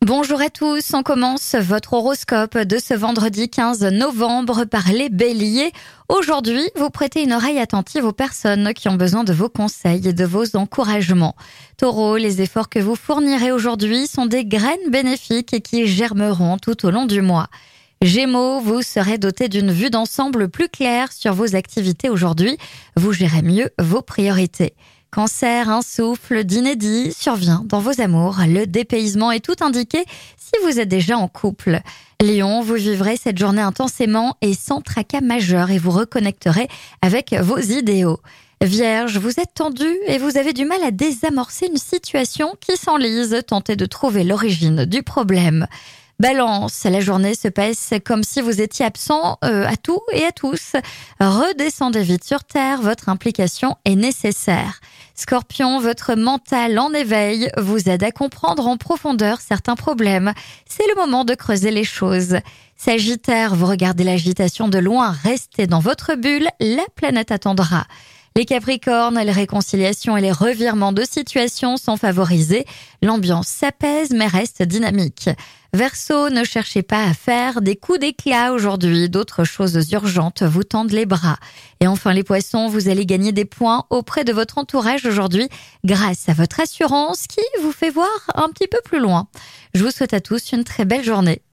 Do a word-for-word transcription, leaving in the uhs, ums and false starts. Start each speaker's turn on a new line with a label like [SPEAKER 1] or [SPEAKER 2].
[SPEAKER 1] Bonjour à tous, on commence votre horoscope de ce vendredi quinze novembre par les béliers. Aujourd'hui, vous prêtez une oreille attentive aux personnes qui ont besoin de vos conseils et de vos encouragements. Taureau, les efforts que vous fournirez aujourd'hui sont des graines bénéfiques et qui germeront tout au long du mois. Gémeaux, vous serez doté d'une vue d'ensemble plus claire sur vos activités aujourd'hui. Vous gérez mieux vos priorités. Cancer, un souffle d'inédit survient dans vos amours. Le dépaysement est tout indiqué si vous êtes déjà en couple. Lion, vous vivrez cette journée intensément et sans tracas majeur et vous reconnecterez avec vos idéaux. Vierge, vous êtes tendu et vous avez du mal à désamorcer une situation qui s'enlise. Tentez de trouver l'origine du problème. Balance, la journée se passe comme si vous étiez absent euh, à tout et à tous. Redescendez vite sur terre, votre implication est nécessaire. Scorpion, votre mental en éveil vous aide à comprendre en profondeur certains problèmes. C'est le moment de creuser les choses. Sagittaire, vous regardez l'agitation de loin, restez dans votre bulle, la planète attendra. Les Capricornes, les réconciliations et les revirements de situation sont favorisés. L'ambiance s'apaise mais reste dynamique. Verseau, ne cherchez pas à faire des coups d'éclat aujourd'hui. D'autres choses urgentes vous tendent les bras. Et enfin les Poissons, vous allez gagner des points auprès de votre entourage aujourd'hui grâce à votre assurance qui vous fait voir un petit peu plus loin. Je vous souhaite à tous une très belle journée.